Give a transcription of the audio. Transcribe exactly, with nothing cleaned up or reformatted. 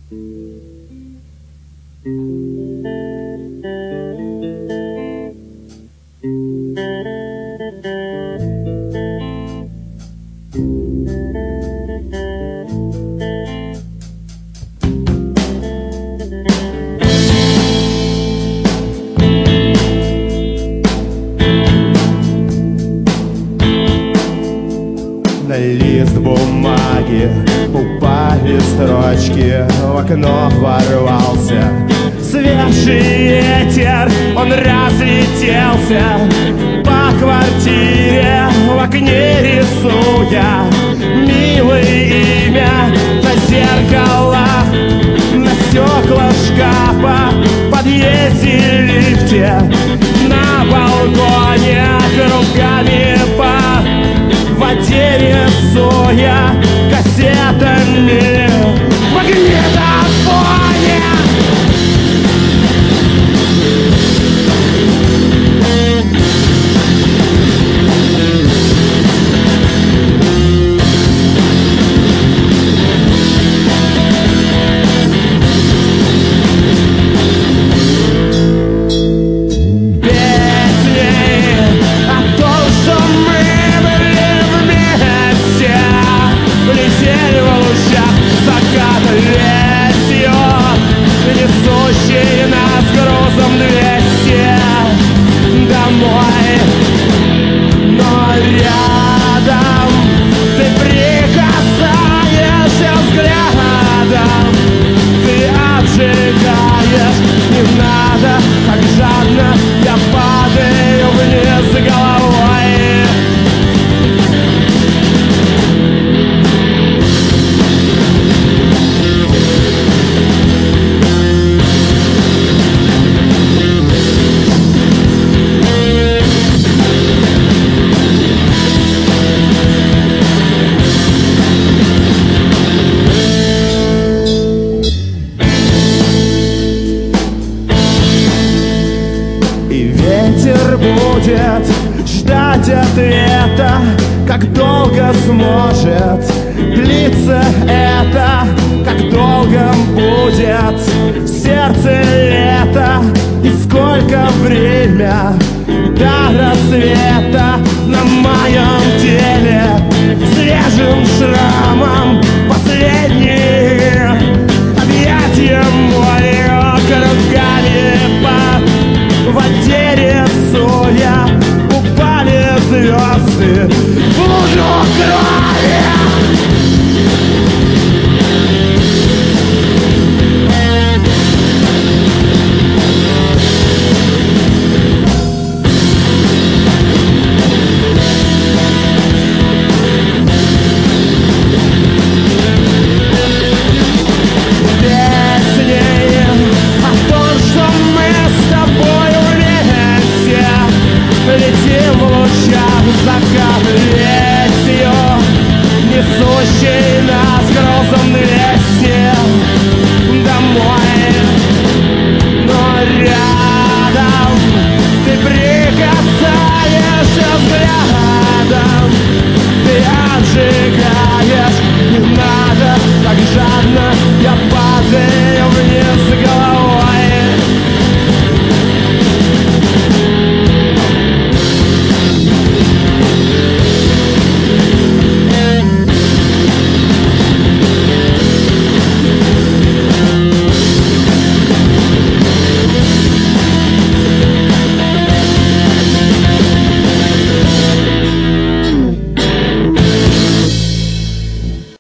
На лист бумаги упали строчки, в окно ворвался свежий ветер. Он разлетелся по квартире, в окне рисуя милое имя на зеркалах, на стеклах шкафа, в подъезде, лифте, на балконе, кругами по воде рисуя кассетами в магнитофоне. Несущие нас грузом двести домой, но рядом ты прикасаешься взглядом, ты обжигаешь. Не надо, как жадно я падаю вниз головой. Ветер будет ждать ответа, как долго сможет длиться это, как долго будет в сердце лето, и сколько время